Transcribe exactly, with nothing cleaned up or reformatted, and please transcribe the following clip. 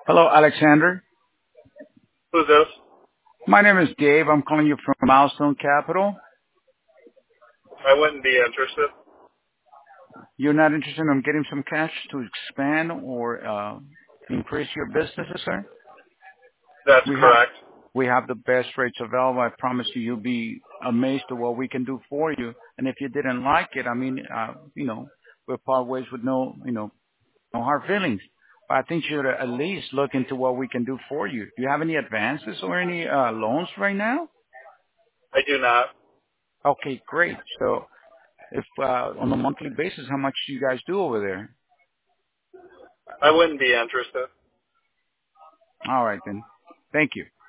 Hello, Alexander. Who's this? My name is Dave. I'm calling you from Milestone Capital. I wouldn't be interested. You're not interested in getting some cash to expand or uh, increase your businesses, sir? That's We have correct. we have the best rates available. I promise you, you'll be amazed at what we can do for you. And if you didn't like it, I mean, uh, you know, we'll part ways with no, you know, no hard feelings. But I think you should at least look into what we can do for you. Do you have any advances or any uh, loans right now? I do not. Okay, great. So if uh, on a monthly basis, how much do you guys do over there? I wouldn't be interested. All right, then. Thank you.